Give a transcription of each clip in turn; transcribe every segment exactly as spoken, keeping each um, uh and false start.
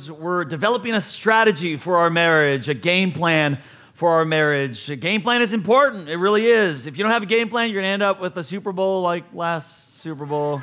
We're developing a strategy for our marriage, a game plan for our marriage. A game plan is important. It really is. If you don't have a game plan, you're going to end up with a Super Bowl like last Super Bowl.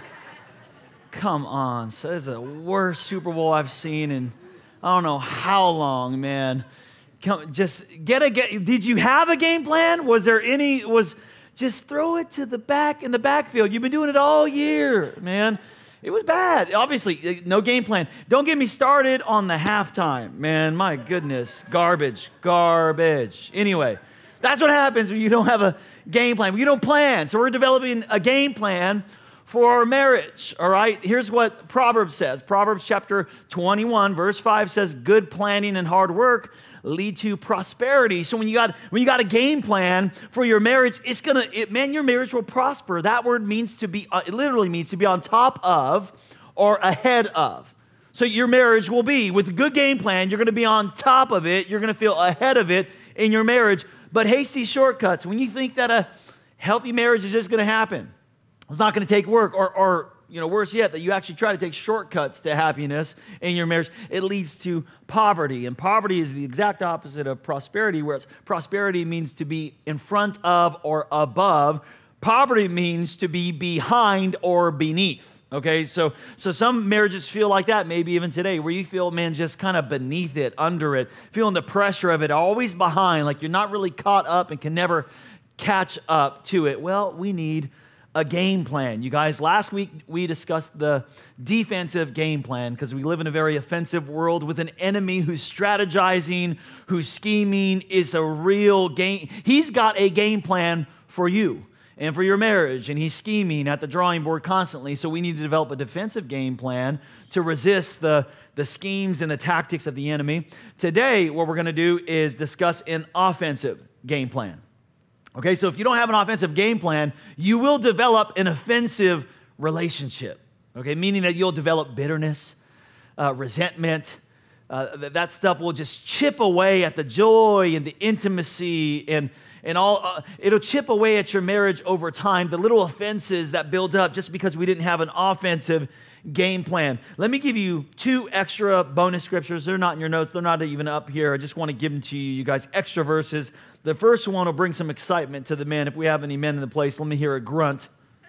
Come on. So this is the worst Super Bowl I've seen in I don't know how long, man. Come, just get a get. Did you have a game plan? Was there any? Was just throw it to the back in the backfield. You've been doing it all year, man. It was bad. Obviously, no game plan. Don't get me started on the halftime, man. My goodness, garbage, garbage. Anyway, that's what happens when you don't have a game plan. When you don't plan. So we're developing a game plan for our marriage, all right? Here's what Proverbs says. Proverbs chapter twenty-one, verse five says, good planning and hard work lead to prosperity. So when you got when you got a game plan for your marriage, it's gonna, it, man, your marriage will prosper. That word means to be, uh, it literally means to be on top of or ahead of. So your marriage will be, with a good game plan, you're gonna be on top of it. You're gonna feel ahead of it in your marriage. But hasty shortcuts, when you think that a healthy marriage is just gonna happen, it's not going to take work, or, or, you know, worse yet, that you actually try to take shortcuts to happiness in your marriage. It leads to poverty, and poverty is the exact opposite of prosperity, whereas prosperity means to be in front of or above. Poverty means to be behind or beneath. Okay, so so some marriages feel like that, maybe even today, where you feel, man, just kind of beneath it, under it, feeling the pressure of it, always behind, like you're not really caught up and can never catch up to it. Well, we need a game plan. You guys, last week we discussed the defensive game plan because we live in a very offensive world with an enemy who's strategizing, who's scheming, is a real game. He's got a game plan for you and for your marriage, and he's scheming at the drawing board constantly. So we need to develop a defensive game plan to resist the, the schemes and the tactics of the enemy. Today, what we're going to do is discuss an offensive game plan. Okay, so if you don't have an offensive game plan, you will develop an offensive relationship, okay, meaning that you'll develop bitterness, uh, resentment. Uh, that, that stuff will just chip away at the joy and the intimacy and, and all. Uh, it'll chip away at your marriage over time, the little offenses that build up just because we didn't have an offensive game plan. Let me give you two extra bonus scriptures. They're not in your notes. They're not even up here. I just want to give them to you, you guys, extra verses. The first one will bring some excitement to the men. If we have any men in the place, let me hear a grunt.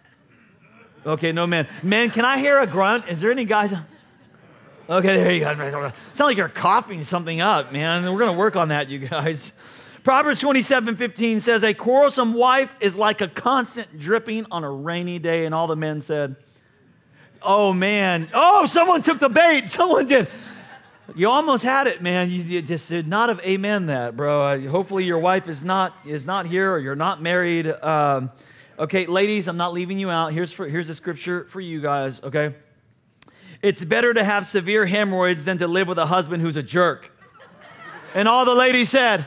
Okay, no men. Men, can I hear a grunt? Is there any guys? Okay, there you go. Sound like you're coughing something up, man. We're going to work on that, you guys. Proverbs twenty-seven fifteen says, a quarrelsome wife is like a constant dripping on a rainy day. And all the men said, oh, man. Oh, someone took the bait. Someone did. You almost had it, man. You, you just did not have amen that, bro. Uh, hopefully your wife is not is not here, or you're not married. Um, okay, ladies, I'm not leaving you out. Here's for, here's a scripture for you guys, okay? It's better to have severe hemorrhoids than to live with a husband who's a jerk. And all the ladies said,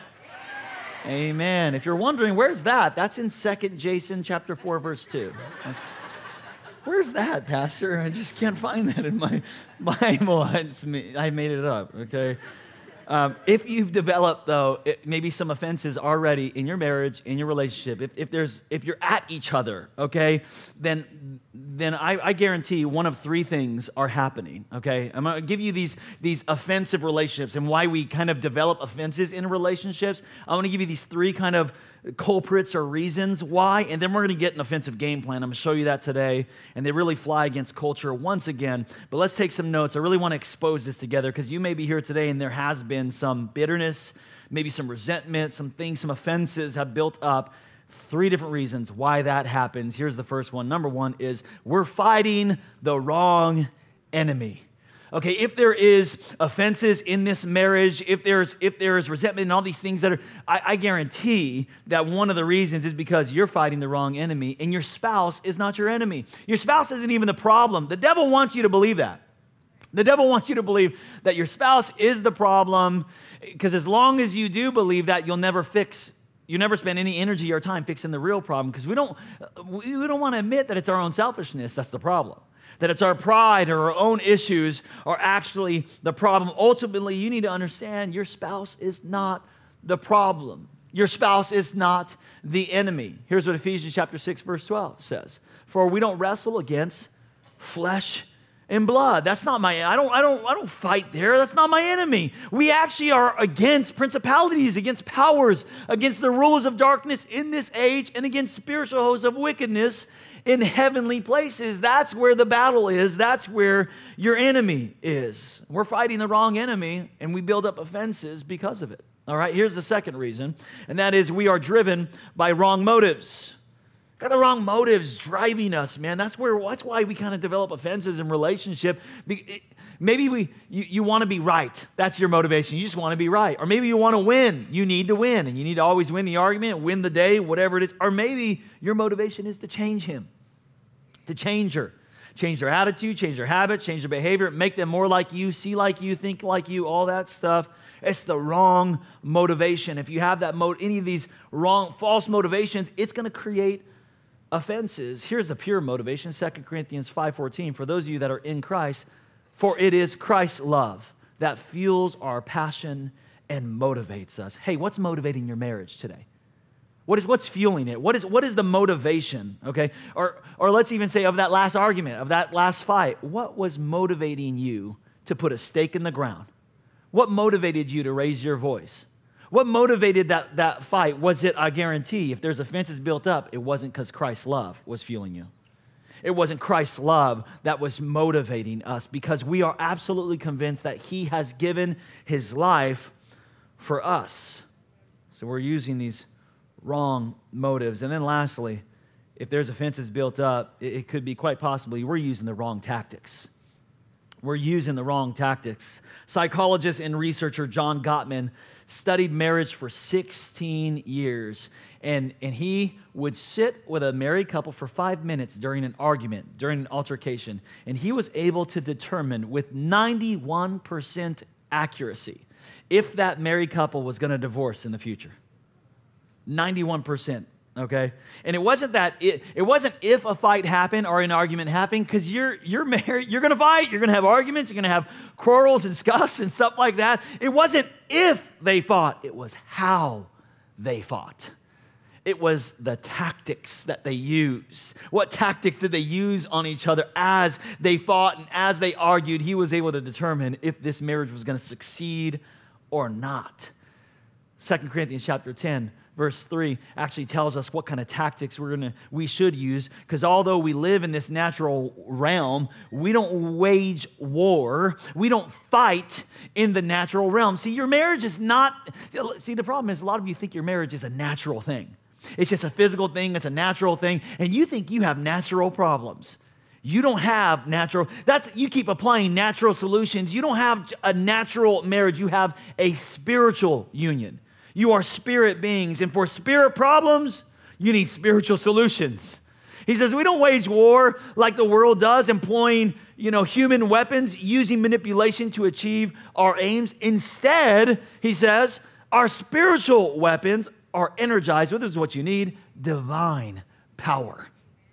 amen. If you're wondering, where's that? That's in Second Jason chapter four, verse two. That's... Where's that, Pastor? I just can't find that in my Bible. It's me. I made it up, okay? Um, if you've developed, though, it, maybe some offenses already in your marriage, in your relationship, if, if there's, if you're at each other, okay, then then I, I guarantee one of three things are happening, okay? I'm going to give you these, these offensive relationships and why we kind of develop offenses in relationships. I want to give you these three kind of culprits or reasons why, and then we're going to get an offensive game plan. I'm going to show you that today, and they really fly against culture once again. But let's take some notes. I really want to expose this together because you may be here today and there has been some bitterness, maybe some resentment, some things, some offenses have built up. Three different reasons why that happens. Here's the first one. Number one is we're fighting the wrong enemy. Okay, if there is offenses in this marriage, if there's if there is resentment and all these things that are, I, I guarantee that one of the reasons is because you're fighting the wrong enemy and your spouse is not your enemy. Your spouse isn't even the problem. The devil wants you to believe that. The devil wants you to believe that your spouse is the problem, because as long as you do believe that, you'll never fix You never spend any energy or time fixing the real problem, because we don't we don't want to admit that it's our own selfishness that's the problem. That it's our pride or our own issues are actually the problem. Ultimately, you need to understand your spouse is not the problem. Your spouse is not the enemy. Here's what Ephesians chapter six, verse twelve says. For we don't wrestle against flesh and blood. That's not my, I don't, I don't, I don't fight there. That's not my enemy. We actually are against principalities, against powers, against the rulers of darkness in this age, and against spiritual hosts of wickedness in heavenly places. That's where the battle is. That's where your enemy is. We're fighting the wrong enemy, and we build up offenses because of it. All right, here's the second reason, and that is we are driven by wrong motives. Got the wrong motives driving us, man. That's where. That's why we kind of develop offenses in relationship. Maybe we, you, you want to be right. That's your motivation. You just want to be right. Or maybe you want to win. You need to win, and you need to always win the argument, win the day, whatever it is. Or maybe your motivation is to change him, to change her, change their attitude, change their habits, change their behavior, make them more like you, see like you, think like you, all that stuff. It's the wrong motivation. If you have that mo- any of these wrong, false motivations, it's going to create offenses. Here's the pure motivation, Second Corinthians five fourteen. For those of you that are in Christ, for it is Christ's love that fuels our passion and motivates us. Hey, what's motivating your marriage today? What is what's fueling it? What is what is the motivation? Okay, or or let's even say of that last argument, of that last fight, what was motivating you to put a stake in the ground? What motivated you to raise your voice? What motivated that, that fight? Was it, I guarantee, if there's offenses built up, it wasn't because Christ's love was fueling you. It wasn't Christ's love that was motivating us, because we are absolutely convinced that he has given his life for us. So we're using these wrong motives. And then lastly, if there's offenses built up, it, it could be quite possibly we're using the wrong tactics. We're using the wrong tactics. Psychologist and researcher John Gottman studied marriage for sixteen years, and, and he would sit with a married couple for five minutes during an argument, during an altercation, and he was able to determine with ninety-one percent accuracy if that married couple was going to divorce in the future. ninety-one percent. Okay, and it wasn't that it, it wasn't if a fight happened or an argument happened, because you're you're married, you're gonna fight, you're gonna have arguments, you're gonna have quarrels and scuffs and stuff like that. It wasn't if they fought, it was how they fought. It was the tactics that they used. What tactics did they use on each other as they fought and as they argued? He was able to determine if this marriage was gonna succeed or not. Second Corinthians chapter ten. Verse three actually tells us what kind of tactics we're gonna we should use, because although we live in this natural realm, we don't wage war. We don't fight in the natural realm. See, your marriage is not, see, the problem is a lot of you think your marriage is a natural thing. It's just a physical thing, it's a natural thing, and you think you have natural problems. You don't have natural, that's, you keep applying natural solutions. You don't have a natural marriage, you have a spiritual union. You are spirit beings, and for spirit problems, you need spiritual solutions. He says, we don't wage war like the world does, employing, you know, human weapons, using manipulation to achieve our aims. Instead, he says, our spiritual weapons are energized with, this is what you need, divine power.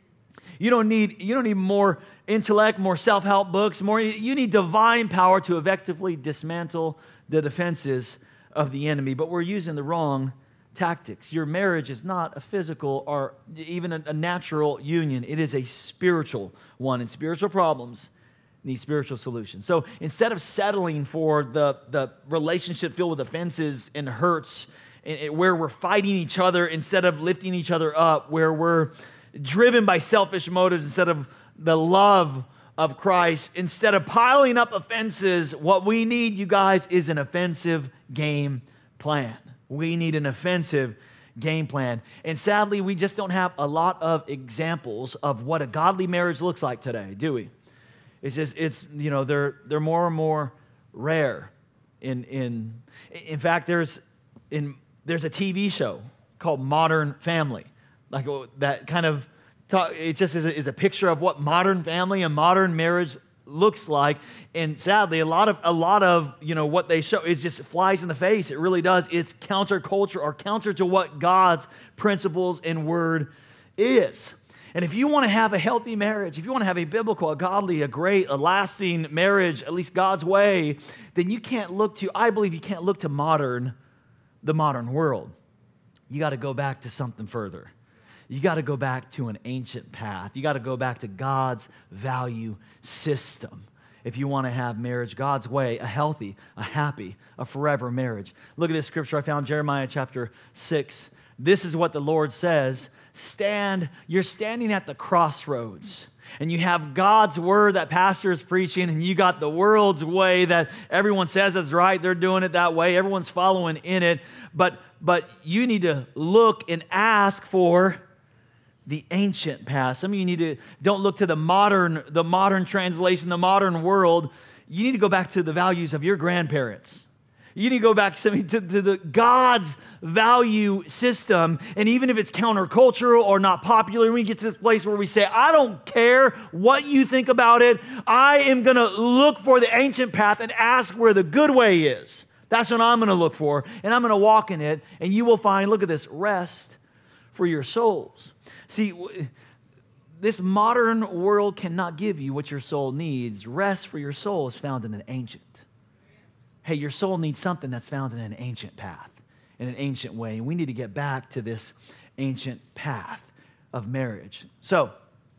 You don't need, you don't need more intellect, more self-help books, more, you need divine power to effectively dismantle the defenses of the enemy. But we're using the wrong tactics. Your marriage is not a physical or even a, a natural union. It is a spiritual one, and spiritual problems need spiritual solutions. So instead of settling for the, the relationship filled with offenses and hurts, and, and where we're fighting each other instead of lifting each other up, where we're driven by selfish motives instead of the love of Christ, instead of piling up offenses, what we need, you guys, is an offensive game plan. We need an offensive game plan. And sadly, we just don't have a lot of examples of what a godly marriage looks like today, do we? It's just, it's, you know, they're they're more and more rare. In in in fact, there's in there's a T V show called Modern Family, like that kind of. It just is a, is a picture of what modern family and modern marriage looks like, and sadly, a lot of a lot of you know what they show is just flies in the face. It really does. It's counterculture or counter to what God's principles and word is. And if you want to have a healthy marriage, if you want to have a biblical, a godly, a great, a lasting marriage, at least God's way, then you can't look to. I believe you can't look to modern, the modern world. You got to go back to something further. You got to go back to an ancient path. You got to go back to God's value system if you want to have marriage God's way, a healthy, a happy, a forever marriage. Look at this scripture I found, Jeremiah chapter six. This is what the Lord says. Stand, you're standing at the crossroads, and you have God's word that pastor is preaching, and you got the world's way that everyone says is right. They're doing it that way. Everyone's following in it. But, but you need to look and ask for the ancient path. Some of you need to, don't look to the modern, the modern translation, the modern world. You need to go back to the values of your grandparents. You need to go back to, to, to the God's value system. And even if it's countercultural or not popular, we get to this place where we say, I don't care what you think about it. I am going to look for the ancient path and ask where the good way is. That's what I'm going to look for. And I'm going to walk in it. And you will find, look at this, rest for your souls. See, this modern world cannot give you what your soul needs. Rest for your soul is found in an ancient. Hey, your soul needs something that's found in an ancient path, in an ancient way. And we need to get back to this ancient path of marriage. So,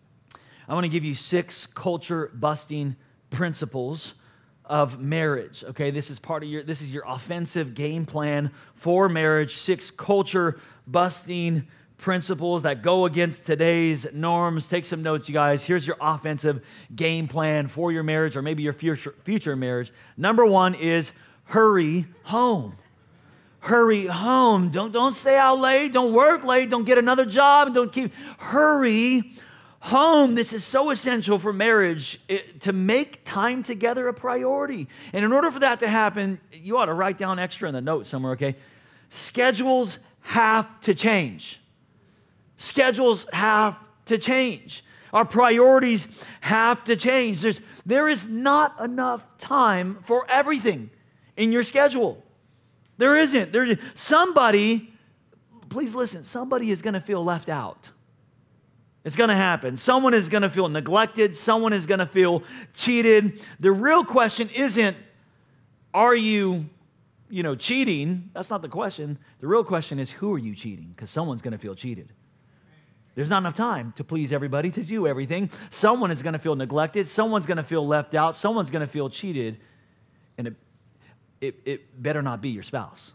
I want to give you six culture-busting principles of marriage. Okay, this is part of your, this is your offensive game plan for marriage. Six culture-busting principles that go against today's norms. Take some notes, you guys. Here's your offensive game plan for your marriage or maybe your future, future marriage. Number one is hurry home. Hurry home. Don't, don't stay out late. Don't work late. Don't get another job. Don't keep, hurry home. This is so essential for marriage, it, to make time together a priority. And in order for that to happen, you ought to write down extra in the note somewhere, okay? Schedules have to change. Schedules have to change. Our priorities have to change. There's, there is not enough time for everything in your schedule. There isn't. There, somebody, please listen, somebody is going to feel left out. It's going to happen. Someone is going to feel neglected. Someone is going to feel cheated. The real question isn't, are you, you know, cheating? That's not the question. The real question is, who are you cheating? Because someone's going to feel cheated. There's not enough time to please everybody, to do everything. Someone is going to feel neglected. Someone's going to feel left out. Someone's going to feel cheated. And it, it, it better not be your spouse.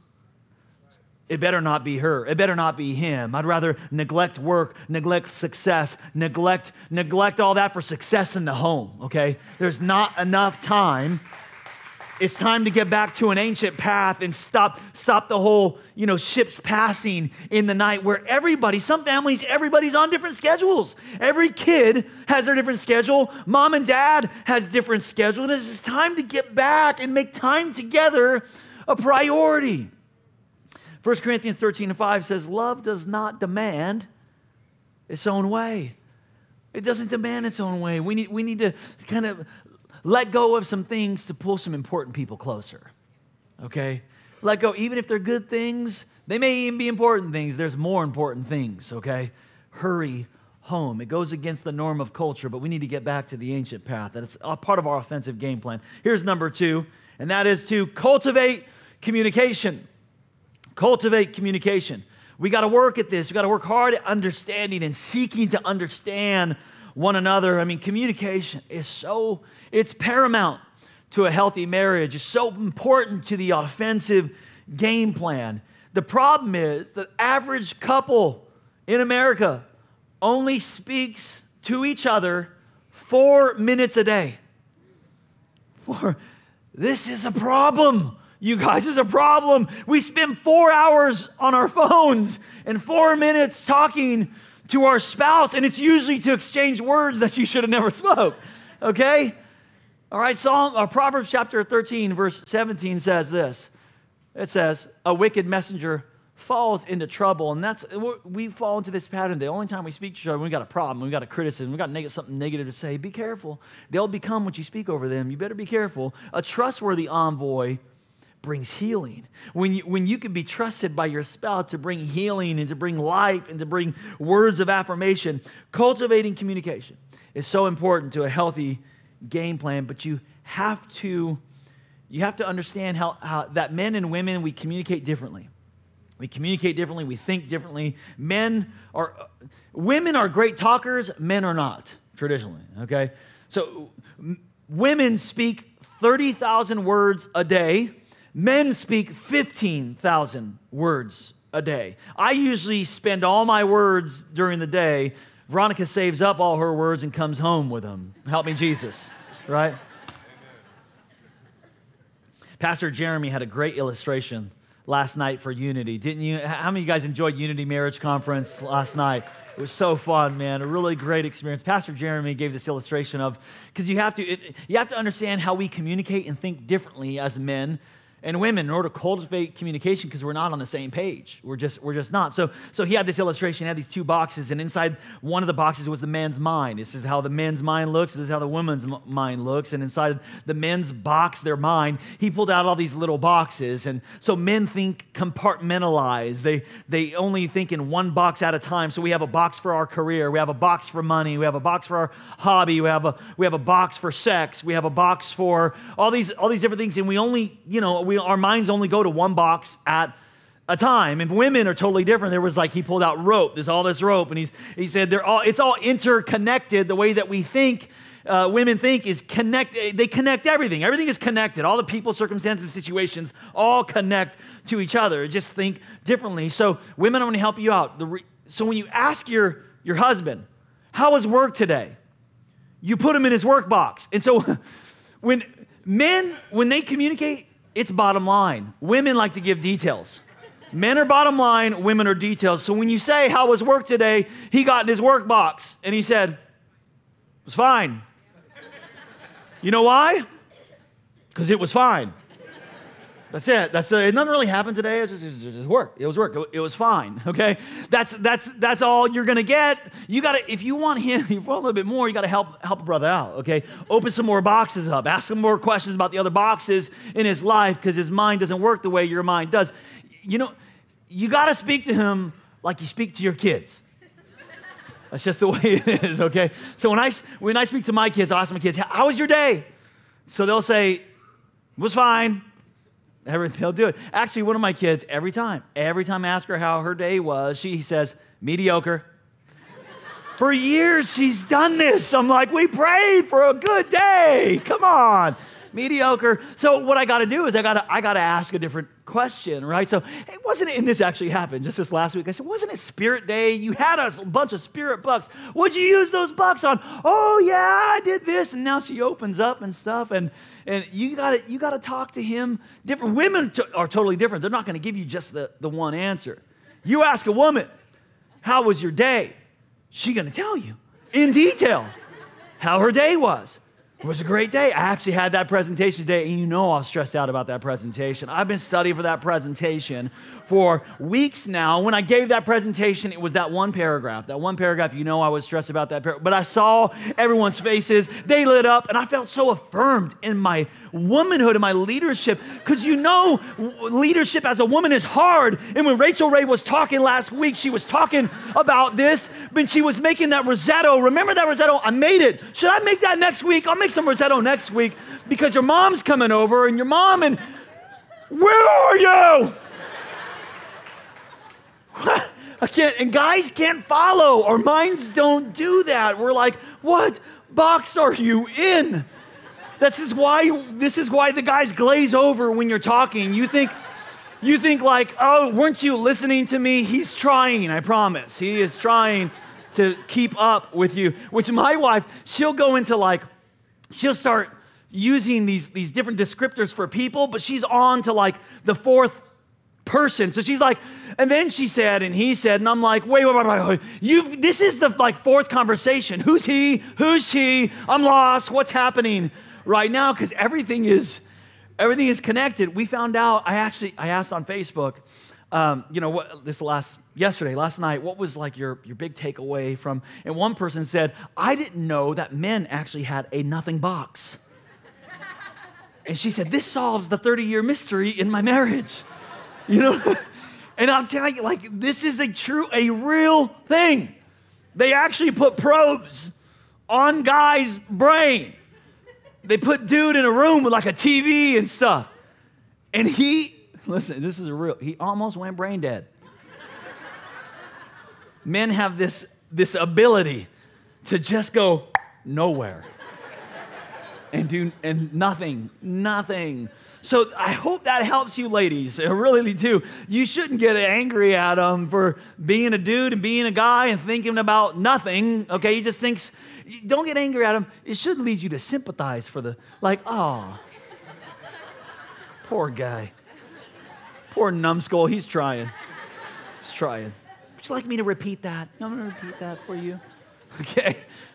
It better not be her. It better not be him. I'd rather neglect work, neglect success, neglect, neglect all that for success in the home, okay? There's not enough time. It's time to get back to an ancient path and stop, stop the whole, you know, ships passing in the night where everybody, some families, everybody's on different schedules. Every kid has their different schedule. Mom and dad has different schedules. This is time to get back and make time together a priority. First Corinthians thirteen and five says, love does not demand its own way. It doesn't demand its own way. We need, we need to kind of let go of some things to pull some important people closer, okay? Let go, even if they're good things, they may even be important things. There's more important things, okay? Hurry home. It goes against the norm of culture, but we need to get back to the ancient path. That's a part of our offensive game plan. Here's number two, and that is to cultivate communication. Cultivate communication. We got to work at this. We got to work hard at understanding and seeking to understand one another. I mean, communication is so, it's paramount to a healthy marriage. It's so important to the offensive game plan. The problem is the average couple in America only speaks to each other four minutes a day. Four. This is a problem. You guys, this is a problem. We spend four hours on our phones and four minutes talking to our spouse, and it's usually to exchange words that you should have never spoke, okay? All right, Psalm, uh, Proverbs chapter thirteen, verse seventeen says this. It says, a wicked messenger falls into trouble, and that's, we fall into this pattern. The only time we speak to each other, we got a problem, we got a criticism, we got neg- something negative to say. Be careful. They'll become what you speak over them. You better be careful. A trustworthy envoy brings healing. When you, when you can be trusted by your spouse to bring healing and to bring life and to bring words of affirmation, cultivating communication is so important to a healthy game plan, but you have to, you have to understand how, how that men and women, we communicate differently. We communicate differently. We think differently. Men are, women are great talkers. Men are not, traditionally, okay? So m- women speak thirty thousand words a day. Men speak fifteen thousand words a day. I usually spend all my words during the day. Veronica saves up all her words and comes home with them. Help me, Jesus, right? Pastor Jeremy had a great illustration last night for Unity. Didn't you? How many of you guys enjoyed Unity Marriage Conference last night? It was so fun, man. A really great experience. Pastor Jeremy gave this illustration of, because you have to, it, you have to understand how we communicate and think differently as men and women in order to cultivate communication, because we're not on the same page. We're just we're just not. So so he had this illustration. He had these two boxes, and inside one of the boxes was the man's mind. This is how the man's mind looks. This is how the woman's m- mind looks. And inside the men's box, their mind, he pulled out all these little boxes. And so men think compartmentalized. They they only think in one box at a time. So we have a box for our career. We have a box for money. We have a box for our hobby. We have a we have a box for sex. We have a box for all these all these different things. And we only, you know, we our minds only go to one box at a time. And women are totally different. There was like, he pulled out rope. There's all this rope. And he's, he said, they're all, it's all interconnected. The way that we think, uh, women think is connect. They connect everything. Everything is connected. All the people, circumstances, situations all connect to each other. Just think differently. So women, I want to help you out. The re, so when you ask your, your husband, how was work today? You put him in his work box. And so when men, when they communicate, it's bottom line. Women like to give details. Men are bottom line, women are details. So when you say, how was work today? He got in his work box and he said, it was fine. You know why? Because it was fine. That's it. That's uh, it. Nothing really happened today. It was just, it was just work. It was work. It, it was fine. Okay. That's that's that's all you're gonna get. You gotta, if you want him, if you want a little bit more, you gotta help help a brother out. Okay. Open some more boxes up. Ask him more questions about the other boxes in his life, because his mind doesn't work the way your mind does. You know, you gotta speak to him like you speak to your kids. That's just the way it is. Okay. So when I when I speak to my kids, I ask my kids, "How was your day?" So they'll say, "It was fine." Everything, they'll do it. Actually, one of my kids, every time, every time I ask her how her day was, she says, mediocre. For years, she's done this. I'm like, we prayed for a good day. Come on. Mediocre. So what I got to do is I got to I got to ask a different question, right? So it wasn't, and this actually happened just this last week. I said, wasn't it Spirit Day? You had a bunch of Spirit bucks. What'd you use those bucks on? Oh yeah, I did this. And now she opens up and stuff, and and you got to you got to talk to him different. Women t- are totally different. They're not going to give you just the the one answer. You ask a woman, how was your day? She's going to tell you in detail how her day was. It was a great day. I actually had that presentation today, and you know I was stressed out about that presentation. I've been studying for that presentation for weeks now. When I gave that presentation, it was that one paragraph. That one paragraph, you know I was stressed about that paragraph. But I saw everyone's faces. They lit up, and I felt so affirmed in my womanhood and my leadership, because you know leadership as a woman is hard. And when Rachel Ray was talking last week, she was talking about this, but she was making that Rossetto. Remember that Rossetto? I made it. Should I make that next week? I'll make some Rossetto next week, because your mom's coming over, and your mom and where are you? I can't, and guys can't follow. Our minds don't do that. We're like, what box are you in? This is why, this is why the guys glaze over when you're talking. You think, you think like, oh, weren't you listening to me? He's trying, I promise. He is trying to keep up with you. Which my wife, she'll go into like, she'll start using these, these different descriptors for people, but she's on to like the fourth person. So she's like, and then she said, and he said, and I'm like, wait, wait, wait, wait, wait. You've, this is the like fourth conversation. Who's he? Who's she? I'm lost. What's happening right now? Because everything is, everything is connected. We found out, I actually, I asked on Facebook, um, you know, what this last, yesterday, last night, what was like your, your big takeaway from, and one person said, I didn't know that men actually had a nothing box. And she said, this solves the thirty-year mystery in my marriage. You know, and I'm telling you, like, this is a true, a real thing. They actually put probes on guy's brain. They put dude in a room with like a T V and stuff. And he, listen, this is a real, he almost went brain dead. Men have this, this ability to just go nowhere and do and nothing, nothing. So I hope that helps you ladies. I really do. You shouldn't get angry at him for being a dude and being a guy and thinking about nothing. Okay, he just thinks, don't get angry at him. It should lead you to sympathize for the, like, oh, poor guy. Poor numbskull, he's trying. He's trying. Would you like me to repeat that? I'm going to repeat that for you. Okay.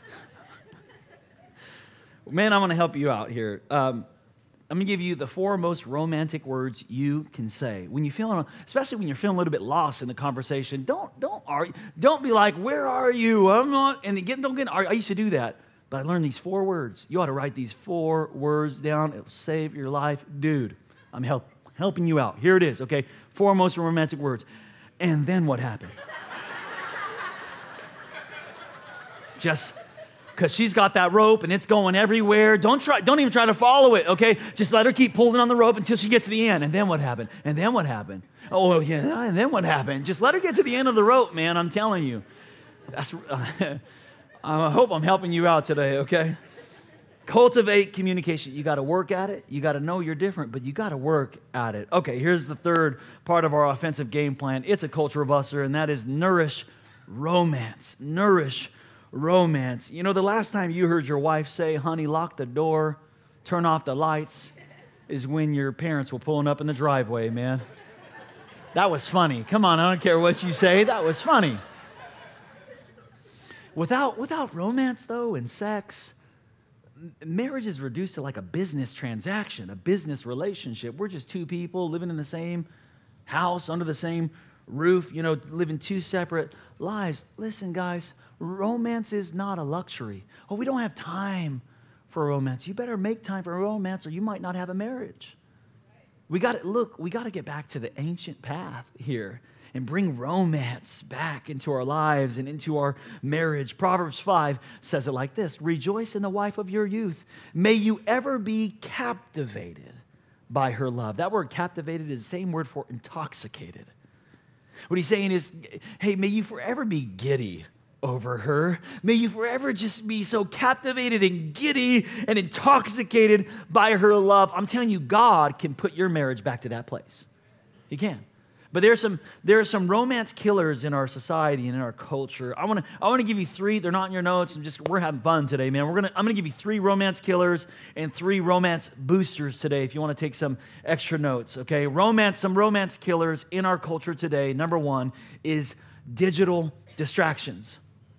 Man, I'm going to help you out here. Um, I'm going to give you the four most romantic words you can say. When you feel, especially when you're feeling a little bit lost in the conversation, don't don't argue. Don't be like, where are you? I'm not, and get, don't get, I used to do that, but I learned these four words. You ought to write these four words down. It'll save your life. Dude, I'm help, helping you out. Here it is, okay? Four most romantic words. And then what happened? Just because she's got that rope and it's going everywhere. Don't try, don't even try to follow it, okay? Just let her keep pulling on the rope until she gets to the end. And then what happened? And then what happened? Oh, yeah, and then what happened? Just let her get to the end of the rope, man, I'm telling you. That's, uh, I hope I'm helping you out today, okay? Cultivate communication. You got to work at it. You got to know you're different, but you got to work at it. Okay, here's the third part of our offensive game plan. It's a culture buster, and that is nourish romance. Nourish romance. You know, the last time you heard your wife say, honey, lock the door, turn off the lights, is when your parents were pulling up in the driveway, man. That was funny. Come on, I don't care what you say. That was funny. Without, without romance, though, and sex, marriage is reduced to like a business transaction, a business relationship. We're just two people living in the same house, under the same roof, you know, living two separate lives. Listen, guys, romance is not a luxury. Oh, we don't have time for romance. You better make time for romance or you might not have a marriage. We got to, look, we got to get back to the ancient path here and bring romance back into our lives and into our marriage. Proverbs five says it like this: rejoice in the wife of your youth. May you ever be captivated by her love. That word captivated is the same word for intoxicated. What he's saying is, hey, may you forever be giddy over her. May you forever just be so captivated and giddy and intoxicated by her love. I'm telling you, God can put your marriage back to that place. He can. But there's some there are some romance killers in our society and in our culture. I want to I want to give you three. They're not in your notes. I'm just we're having fun today, man. We're gonna I'm gonna give you three romance killers and three romance boosters today. If you want to take some extra notes, okay? Romance, some romance killers in our culture today. Number one is digital distractions.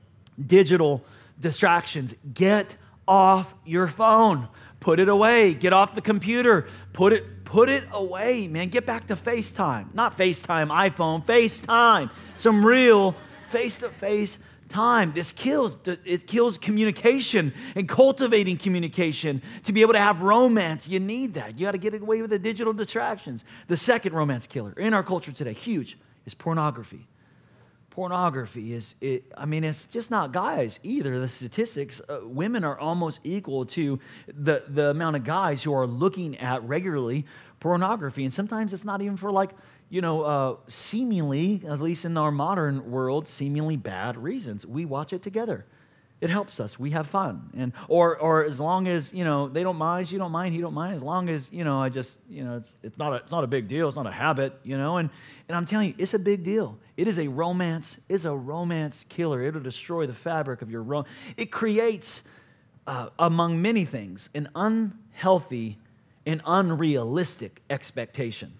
Digital distractions. Get off your phone. Put it away. Get off the computer. Put it, put it away, man. Get back to FaceTime. Not FaceTime, iPhone, FaceTime. Some real face-to-face time. This kills, it kills communication and cultivating communication. To be able to have romance, you need that. You got to get away with the digital distractions. The second romance killer in our culture today, huge, is pornography. Pornography is, it, I mean, it's just not guys either. The statistics, uh, women are almost equal to the, the amount of guys who are looking at regularly pornography. And sometimes it's not even for like, you know, uh, seemingly, at least in our modern world, seemingly bad reasons. We watch it together. It helps us. We have fun. And or or as long as, you know, they don't mind, you don't mind, he don't mind, as long as, you know, I just, you know, it's it's not a, it's not a big deal. It's not a habit, you know. And and I'm telling you, it's a big deal. It is a romance, it's a romance killer. It'll destroy the fabric of your romance. It creates, uh, among many things, an unhealthy and unrealistic expectation.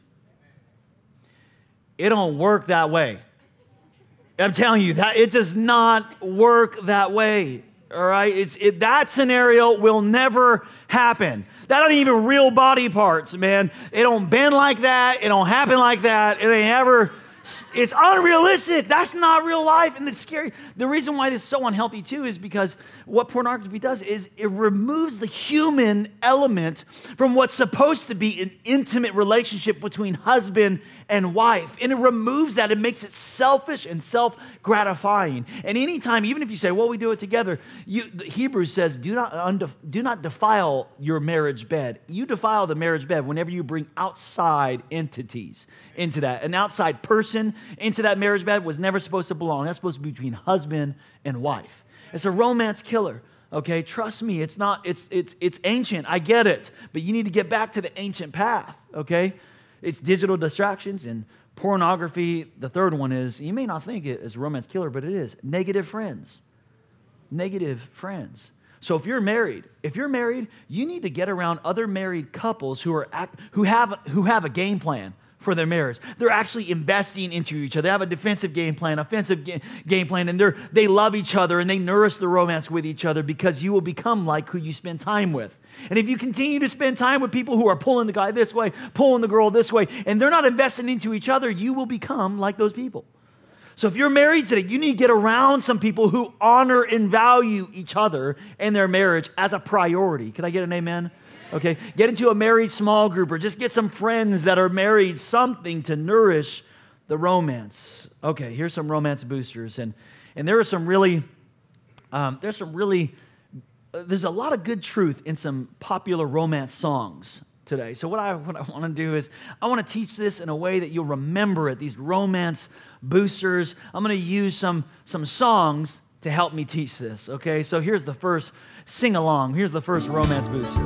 It don't work that way. I'm telling you, that it does not work that way, all right? It's it, that scenario will never happen. That ain't even real body parts, man. It don't bend like that. It don't happen like that. It ain't ever, It's unrealistic. That's not real life. And it's scary. The reason why this is so unhealthy too is because what pornography does is it removes the human element from what's supposed to be an intimate relationship between husband and wife. And it removes that. It makes it selfish and self-gratifying. And anytime, even if you say, well, we do it together, you, Hebrews says, do not, undef- do not defile your marriage bed. You defile the marriage bed whenever you bring outside entities into that. An outside person into that marriage bed was never supposed to belong. That's supposed to be between husband and wife. It's a romance killer. Okay, trust me, it's not, it's it's it's ancient. I get it. But you need to get back to the ancient path, okay? It's digital distractions and pornography. The third one is, you may not think it is a romance killer, but it is negative friends. Negative friends. So if you're married, if you're married, you need to get around other married couples who are act, who have who have a game plan for their marriage. They're actually investing into each other. They have a defensive game plan, offensive ga- game plan, and they're they love each other and they nourish the romance with each other because you will become like who you spend time with. And if you continue to spend time with people who are pulling the guy this way, pulling the girl this way, and they're not investing into each other, you will become like those people. So if you're married today, you need to get around some people who honor and value each other and their marriage as a priority. Can I get an amen? Okay, get into a married small group or just get some friends that are married, something to nourish the romance. Okay, here's some romance boosters. And, and there are some really, um, there's some really, uh, there's a lot of good truth in some popular romance songs today. So what I, what I want to do is I want to teach this in a way that you'll remember it, these romance boosters. I'm going to use some, some songs to help me teach this, okay? So here's the first sing along. Here's the first romance booster.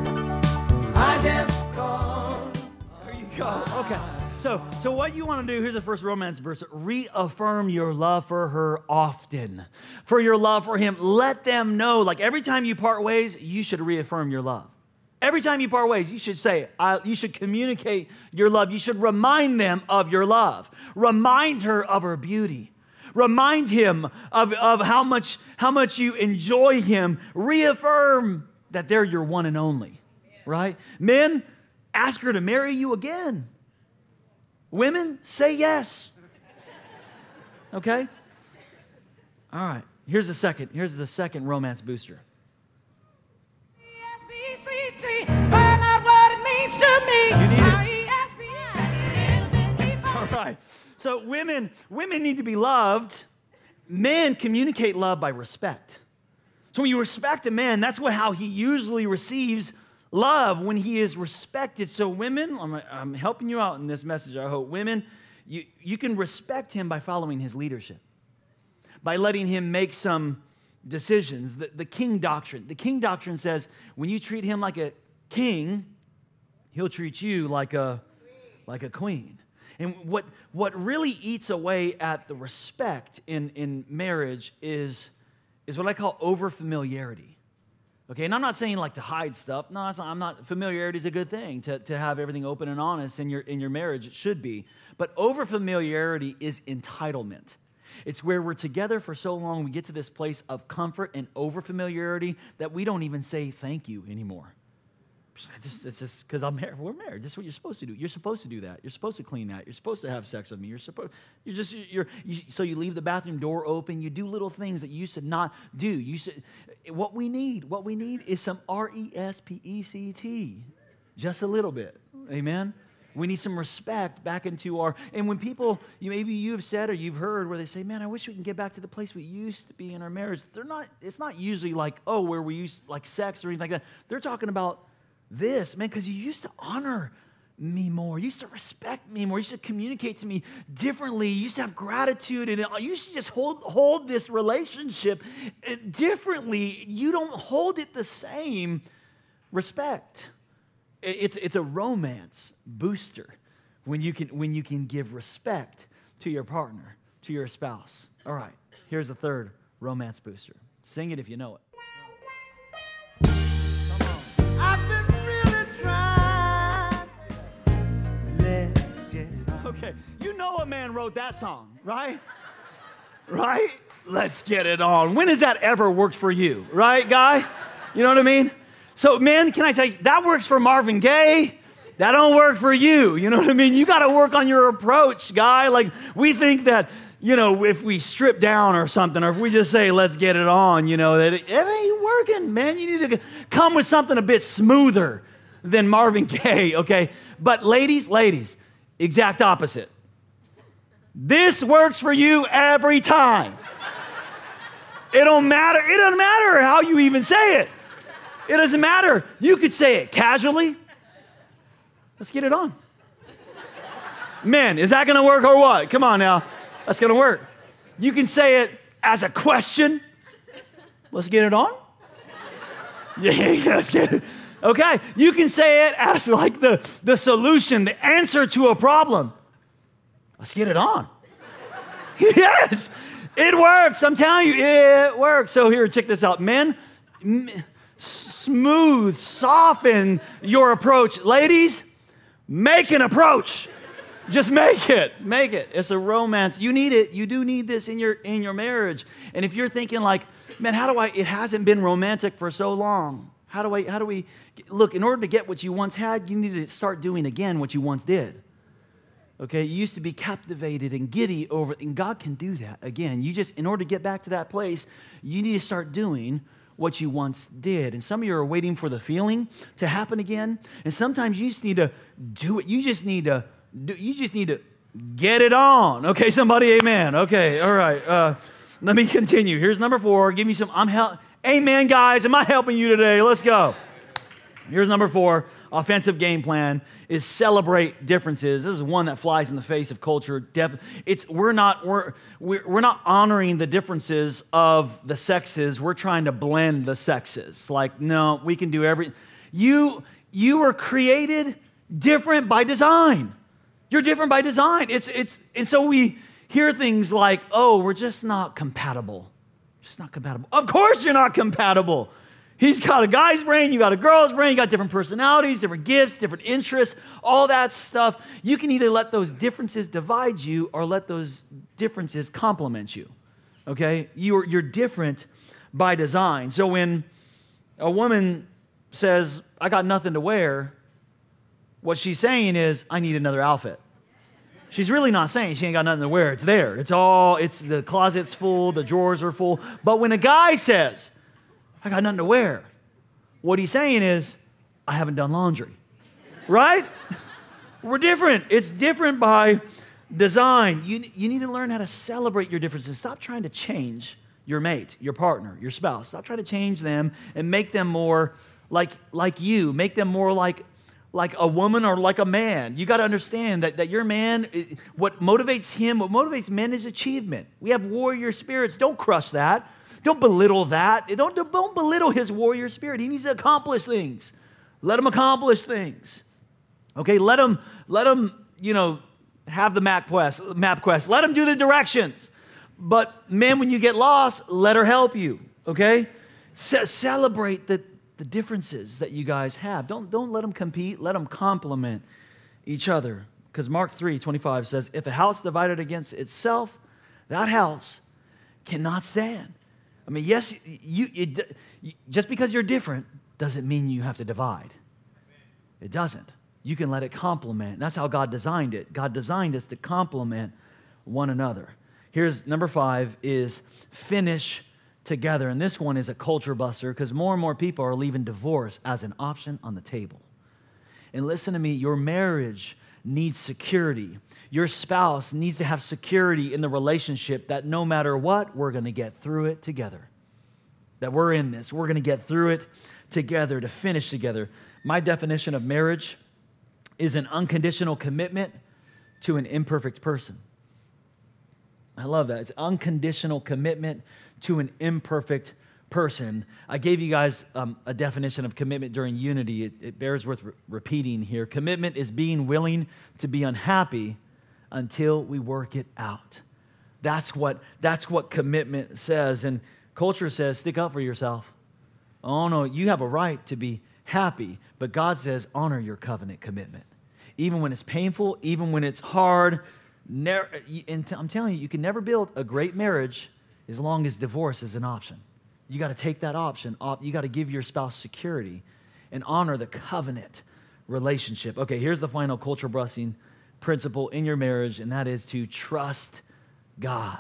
I just called. There you go. Okay. So, so what you want to do, here's the first romance verse. Reaffirm your love for her often. For your love for him. Let them know, like every time you part ways, you should reaffirm your love. Every time you part ways, you should say, I, you should communicate your love. You should remind them of your love. Remind her of her beauty. Remind him of, of how much, how much you enjoy him. Reaffirm that they're your one and only. Right? Men, ask her to marry you again. Women, say yes. Okay? All right. Here's the second. Here's the second romance booster. Find out what it means to me. You need it. All right. So women, women need to be loved. Men communicate love by respect. So when you respect a man, that's what how he usually receives love, when he is respected. So women, I'm, I'm helping you out in this message, I hope. Women, you, you can respect him by following his leadership, by letting him make some decisions. The, the king doctrine. The king doctrine says when you treat him like a king, he'll treat you like a, like a queen. And what, what really eats away at the respect in, in marriage is, is what I call over-familiarity. Okay, and I'm not saying like to hide stuff. No, not, I'm not. Familiarity is a good thing to, to have everything open and honest in your in your marriage. It should be. But over familiarity is entitlement. It's where we're together for so long, we get to this place of comfort and over familiarity that we don't even say thank you anymore. Just, it's just because I'm married. We're married. This is what you're supposed to do. You're supposed to do that. You're supposed to clean that. You're supposed to have sex with me. You're supposed. You're just. You're. You, so you leave the bathroom door open. You do little things that you used to not do. You should. What we need. What we need is some R E S P E C T, just a little bit. Amen. We need some respect back into our. And when people, you maybe you've said or you've heard where they say, "Man, I wish we can get back to the place we used to be in our marriage." They're not. It's not usually like, oh, where we used like sex or anything like that. They're talking about this, man, because you used to honor me more. You used to respect me more. You used to communicate to me differently. You used to have gratitude, and you used to just hold, hold this relationship differently. You don't hold it the same respect. It's, it's a romance booster when you can, when you can give respect to your partner, to your spouse. All right, here's the third romance booster. Sing it if you know it. Okay, you know a man wrote that song, right? Right? Let's get it on. When has that ever worked for you, right, guy? You know what I mean? So, man, can I tell you, that works for Marvin Gaye. That don't work for you. You know what I mean? You got to work on your approach, guy. Like, we think that, you know, if we strip down or something, or if we just say, let's get it on, you know, that it, it ain't working, man. You need to come with something a bit smoother than Marvin Gaye, okay? But ladies, ladies, exact opposite. This works for you every time. It don't matter. It doesn't matter how you even say it. It doesn't matter. You could say it casually. Let's get it on. Men, is that going to work or what? Come on now. That's going to work. You can say it as a question. Let's get it on. Yeah, let's get it. Okay. You can say it as like the, the solution, the answer to a problem. Let's get it on. Yes, it works. I'm telling you, it works. So here, check this out. Men, m- smooth, soften your approach. Ladies, make an approach. Just make it. Make it. It's a romance. You need it. You do need this in your in your marriage. And if you're thinking like, man, how do I, it hasn't been romantic for so long. How do I, how do we, look, in order to get what you once had, you need to start doing again what you once did. Okay, you used to be captivated and giddy over, and God can do that again. You just, in order to get back to that place, you need to start doing what you once did. And some of you are waiting for the feeling to happen again. And sometimes you just need to do it. You just need to, do, you just need to get it on. Okay, somebody, amen. Okay, all right. Uh, let me continue. Here's number four. Give me some, I'm help. Amen, guys. Am I helping you today? Let's go. Here's number four. Offensive game plan is celebrate differences. This is one that flies in the face of culture. It's we're not we're we're not honoring the differences of the sexes. We're trying to blend the sexes. Like, no, we can do every. You you were created different by design. You're different by design. It's it's and so we hear things like, oh, we're just not compatible. Just not compatible. Of course you're not compatible. He's got a guy's brain, you got a girl's brain, you got different personalities, different gifts, different interests, all that stuff. You can either let those differences divide you or let those differences complement you, okay? You're, you're different by design. So when a woman says, I got nothing to wear, what she's saying is, I need another outfit. She's really not saying she ain't got nothing to wear. It's there. It's all, it's the closet's full, the drawers are full. But when a guy says, I got nothing to wear, what he's saying is, I haven't done laundry, right? We're different. It's different by design. You, you need to learn how to celebrate your differences. Stop trying to change your mate, your partner, your spouse. Stop trying to change them and make them more like, like you. Make them more like, like a woman or like a man. You got to understand that, that your man, what motivates him, what motivates men is achievement. We have warrior spirits. Don't crush that. Don't belittle that. Don't, don't belittle his warrior spirit. He needs to accomplish things. Let him accomplish things. Okay, let him, let him, you know, have the map quest, map quest. Let him do the directions. But men, when you get lost, let her help you. Okay? Ce- celebrate the, the differences that you guys have. Don't, don't let them compete. Let them complement each other. Because Mark three twenty-five says, if a house divided against itself, that house cannot stand. I mean, yes, you, it, just because you're different doesn't mean you have to divide. It doesn't. You can let it complement. That's how God designed it. God designed us to complement one another. Here's number five is finish together. And this one is a culture buster because more and more people are leaving divorce as an option on the table. And listen to me, your marriage needs security. Your spouse needs to have security in the relationship that no matter what, we're going to get through it together. That we're in this. We're going to get through it together to finish together. My definition of marriage is an unconditional commitment to an imperfect person. I love that. It's unconditional commitment to an imperfect person. I gave you guys um, a definition of commitment during Unity. It, it bears worth re- repeating here. Commitment is being willing to be unhappy until we work it out. That's what, that's what commitment says. And culture says, stick up for yourself. Oh, no, you have a right to be happy. But God says, honor your covenant commitment. Even when it's painful, even when it's hard. Never, and I'm telling you, you can never build a great marriage as long as divorce is an option. You got to take that option off. You got to give your spouse security and honor the covenant relationship. Okay, here's the final culture busting principle in your marriage, and that is to trust God.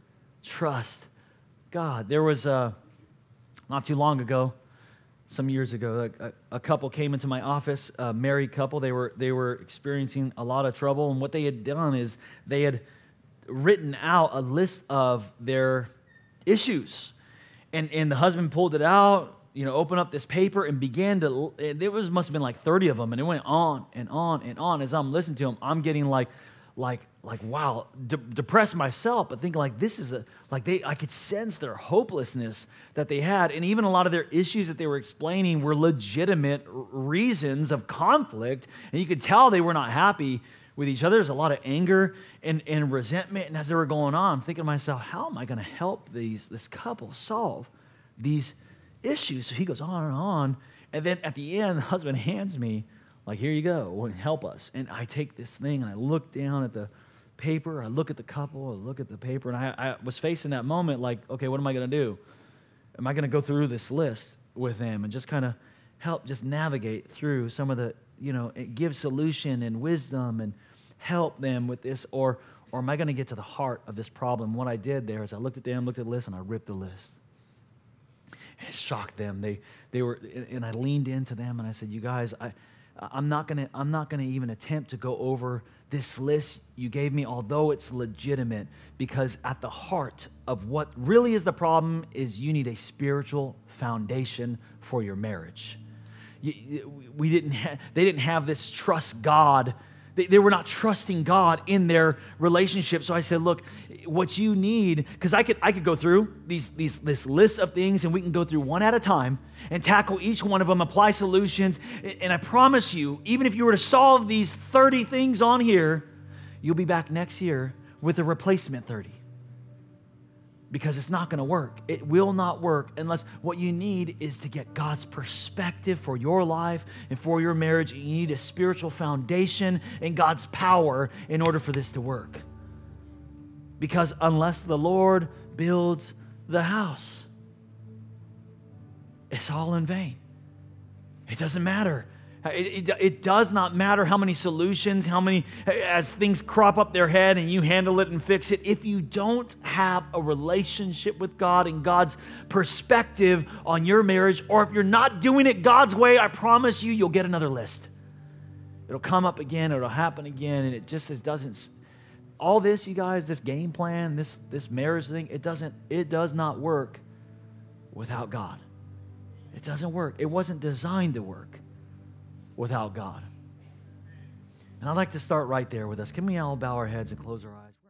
Trust God. There was a, not too long ago, some years ago, a, a couple came into my office, a married couple. They were they were experiencing a lot of trouble, and what they had done is they had written out a list of their issues, and and the husband pulled it out, you know, opened up this paper and began to. There was must have been like thirty of them, and it went on and on and on. As I'm listening to him, I'm getting like, like. Like, wow, de- depressed myself, but thinking like this is a, like they, I could sense their hopelessness that they had. And even a lot of their issues that they were explaining were legitimate r- reasons of conflict. And you could tell they were not happy with each other. There's a lot of anger and, and resentment. And as they were going on, I'm thinking to myself, how am I going to help these this couple solve these issues? So he goes on and on. And then at the end, the husband hands me, like, here you go, help us. And I take this thing and I look down at the paper, I look at the couple, I look at the paper, and I, I was facing that moment like, okay, what am I going to do? Am I going to go through this list with them and just kind of help just navigate through some of the, you know, give solution and wisdom and help them with this, or or am I going to get to the heart of this problem? What I did there is I looked at them, looked at the list, and I ripped the list. And it shocked them. They they were, and I leaned into them and I said, you guys, I, I'm not gonna I'm not gonna even attempt to go over this list you gave me, although it's legitimate, because at the heart of what really is the problem is you need a spiritual foundation for your marriage. You, we didn't ha- they didn't have this trust God. They, they were not trusting God in their relationship. So I said, look, what you need, because I could I could go through these these this list of things, and we can go through one at a time and tackle each one of them, apply solutions. And I promise you, even if you were to solve these thirty things on here, you'll be back next year with a replacement thirty. Because it's not going to work. It will not work unless what you need is to get God's perspective for your life and for your marriage. You need a spiritual foundation and God's power in order for this to work. Because unless the Lord builds the house, it's all in vain. It doesn't matter. It, it, it does not matter how many solutions, how many, as things crop up their head and you handle it and fix it. If you don't have a relationship with God and God's perspective on your marriage, or if you're not doing it God's way, I promise you, you'll get another list. It'll come up again, it'll happen again, and it just it doesn't, all this, you guys, this game plan, this, this marriage thing, it doesn't, it does not work without God. It doesn't work. It wasn't designed to work without God. And I'd like to start right there with us. Can we all bow our heads and close our eyes?